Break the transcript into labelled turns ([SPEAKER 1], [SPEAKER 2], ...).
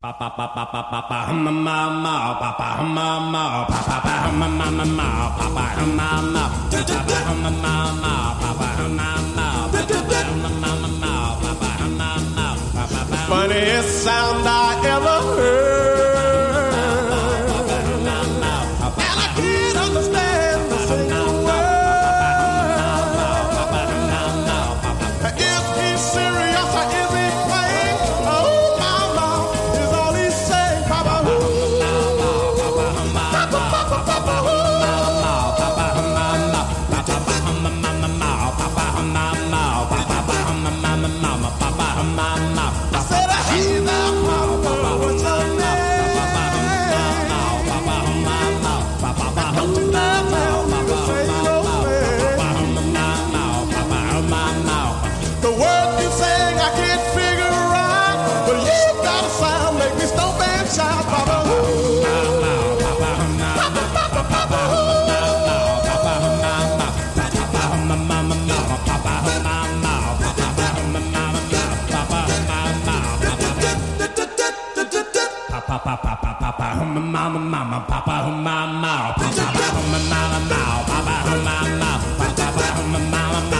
[SPEAKER 1] Funniest sound I ever heard, and I can't understand the single word. Is he serious or is he playing? Oh, mama, is all he's saying, Papa. I said, hey now, Papa, what's your name? Don't you dare tell me to say no way. The word you saying I can't figure out, but you got a sound make me stomp and shout, Papa. Papa,